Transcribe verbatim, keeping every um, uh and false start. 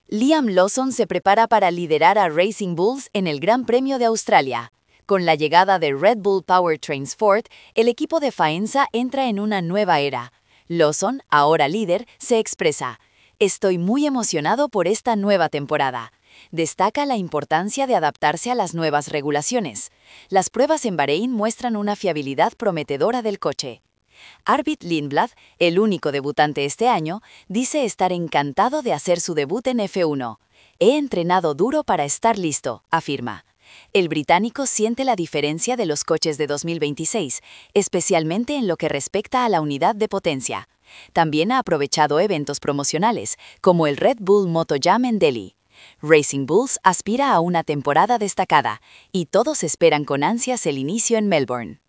Liam Lawson se prepara para liderar a Racing Bulls en el Gran Premio de Australia. Con la llegada de Red Bull Powertrain Ford, el equipo de Faenza entra en una nueva era. Lawson, ahora líder, se expresa: "Estoy muy emocionado por esta nueva temporada". Destaca la importancia de adaptarse a las nuevas regulaciones. Las pruebas en Bahrein muestran una fiabilidad prometedora del coche. Arvid Lindblad, el único debutante este año, dice estar encantado de hacer su debut en F uno. "He entrenado duro para estar listo", afirma. El británico siente la diferencia de los coches de dos mil veintiséis, especialmente en lo que respecta a la unidad de potencia. También ha aprovechado eventos promocionales, como el Red Bull MotoJam en Delhi. Racing Bulls aspira a una temporada destacada, y todos esperan con ansias el inicio en Melbourne.